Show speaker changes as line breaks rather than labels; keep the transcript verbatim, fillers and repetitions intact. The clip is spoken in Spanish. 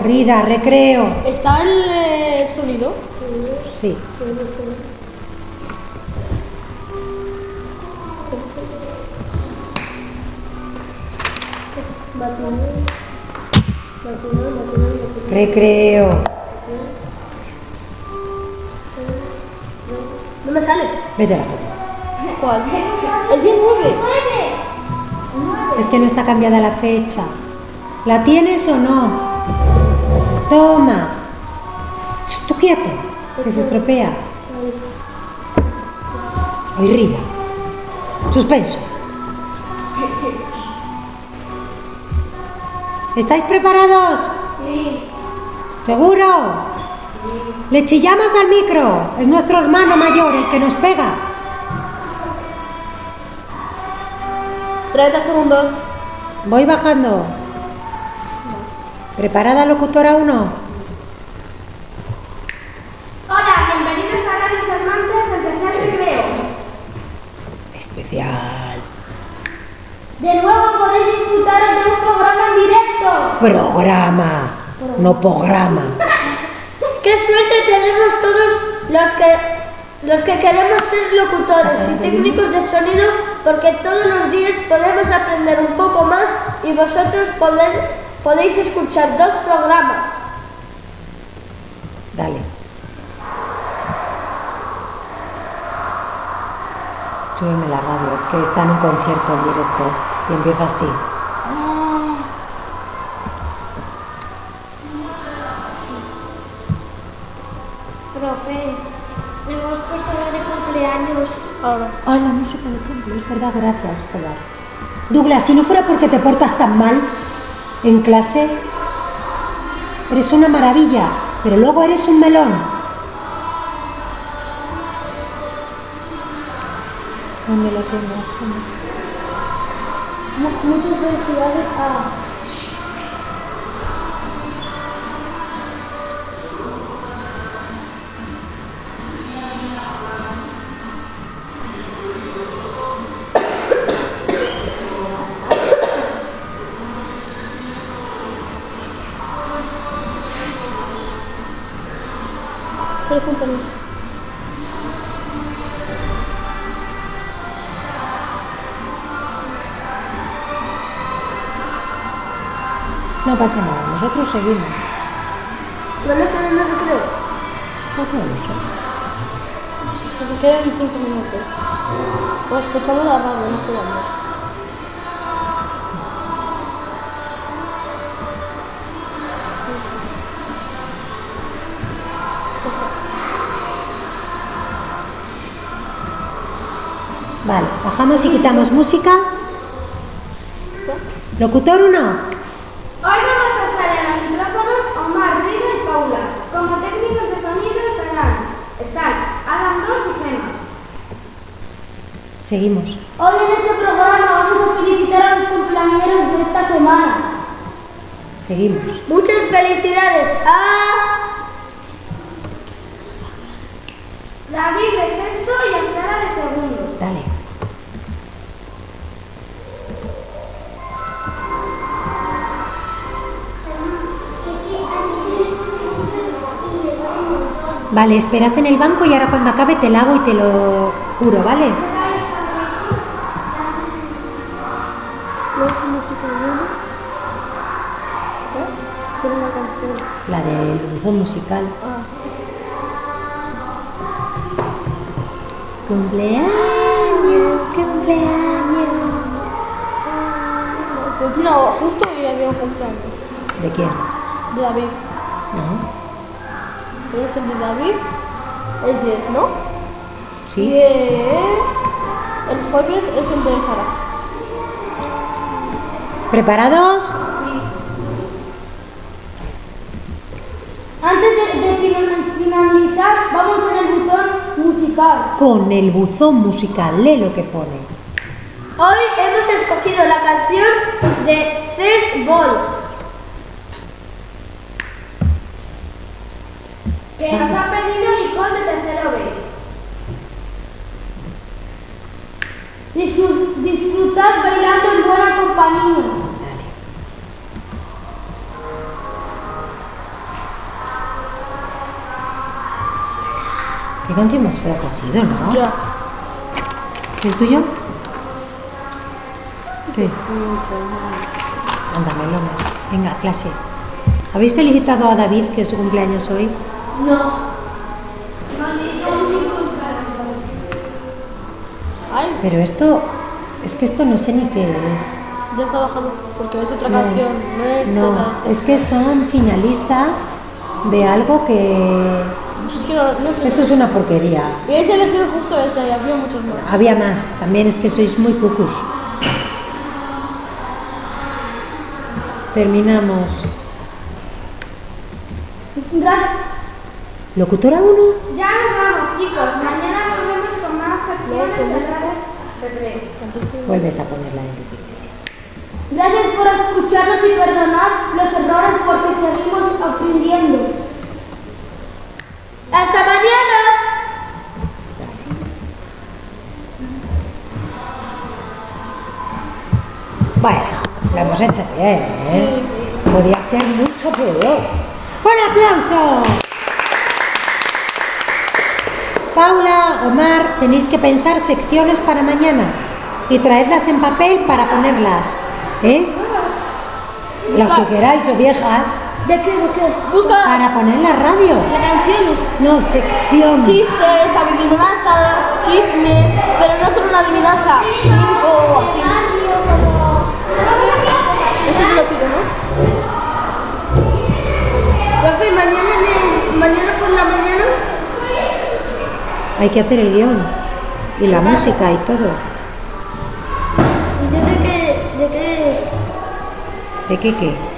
Rida, recreo.
¿Está el eh, sonido?
Sí. Recreo.
No me sale.
Vete a la foto.
¿Cuál? El día nueve.
Es que no está cambiada la fecha. ¿La tienes o no? Toma. Tú quieto, que se estropea. Ay, Rida. Suspenso. ¿Estáis preparados?
Sí.
¿Seguro? Sí. Le chillamos al micro. Es nuestro hermano mayor el que nos pega.
treinta segundos.
Voy bajando. ¿Preparada, locutora uno?
Hola, bienvenidos a Radio Cervantes, especial recreo.
Especial.
De nuevo podéis disfrutar de un programa en directo.
Programa, no programa.
¡Qué suerte tenemos todos los que, los que queremos ser locutores y técnicos de sonido! Porque todos los días podemos aprender un poco más y vosotros poder, podéis escuchar dos programas.
Dale. Súbeme la radio, es que está en un concierto en directo y empieza así.
Profe, le hemos puesto la de cumpleaños.
Ahora.
Ah, la música de cumple, es verdad, gracias, joder. Douglas, si no fuera porque te portas tan mal en clase, eres una maravilla, pero luego eres un melón. ¿Dónde lo tengo?
Muchas felicidades a...
No pasa nada, nosotros seguimos.
¿Dónde quedan los recreos?
No sé.
Porque quedan cinco minutos. O escuchamos la radio, no jugando.
Vale, bajamos y quitamos música. Locutor uno.
Hoy vamos a estar en los micrófonos Omar, Rida y Paula. Como técnicos de sonido estarán, están Adam dos y Gemma.
Seguimos.
Hoy en este programa vamos a felicitar a los cumpleañeros de esta semana.
Seguimos.
Muchas felicidades a
David de sexto y a Sara de segundo.
Dale. Vale, esperad en el banco y ahora cuando acabe te la hago y te lo juro, ¿vale? La del buzón musical. Cumpleaños, cumpleaños.
No, justo hoy había un cumpleaños.
¿De quién?
De David.
¿No?
¿Pero es el de David? El diez, ¿no?
¿Sí?
Y el, el jueves es el de Sara.
¿Preparados?
Sí. Antes de, de finalizar, vamos en el buzón musical.
Con el buzón musical, lee lo que pone.
Hoy hemos escogido la canción de Zest Ball,
Que nos ha pedido Nicole de tercero B. Disfrut- disfrutad bailando en buena compañía.
¿Qué canción más fea ha cogido, no?
Ya.
¿El tuyo? ¿Qué? Ándame, lomas. Venga, clase. ¿Habéis felicitado a David, que es su cumpleaños hoy?
No.
Ay,
Pero esto, es que esto no sé ni qué es.
ya está bajando, porque es otra
No,
canción. No es
no,
otra.
es que son finalistas de algo que...
Es que no, no sé.
Esto es una porquería.
Hubiese elegido justo esa y había muchos más.
Había más, también es que sois muy cucus. Terminamos.
Gracias.
¿Locutora uno?
Ya nos vamos, chicos. Mañana volvemos con más secciones en redes recreo.
Vuelves a ponerla en Enrique Iglesias.
Gracias por escucharnos y perdonar los errores porque seguimos aprendiendo.
¡Hasta mañana!
Bueno, lo hemos hecho bien, ¿eh? Podría ser mucho peor. ¡Un aplauso! Paula, Omar, tenéis que pensar secciones para mañana y traedlas en papel para ponerlas, ¿eh? Las que queráis o viejas,
¿De qué? ¿De qué?
Busca
para poner en la radio.
¿De canciones?
No, sección.
chistes, adivinanzas, chismes, pero no solo una adivinanza. O así. Ese es lo tiro, ¿no?
Profe, mañana, en- mañana por la mañana.
Hay que hacer el guión y la música y todo.
¿De qué? ¿De qué?
¿De qué qué?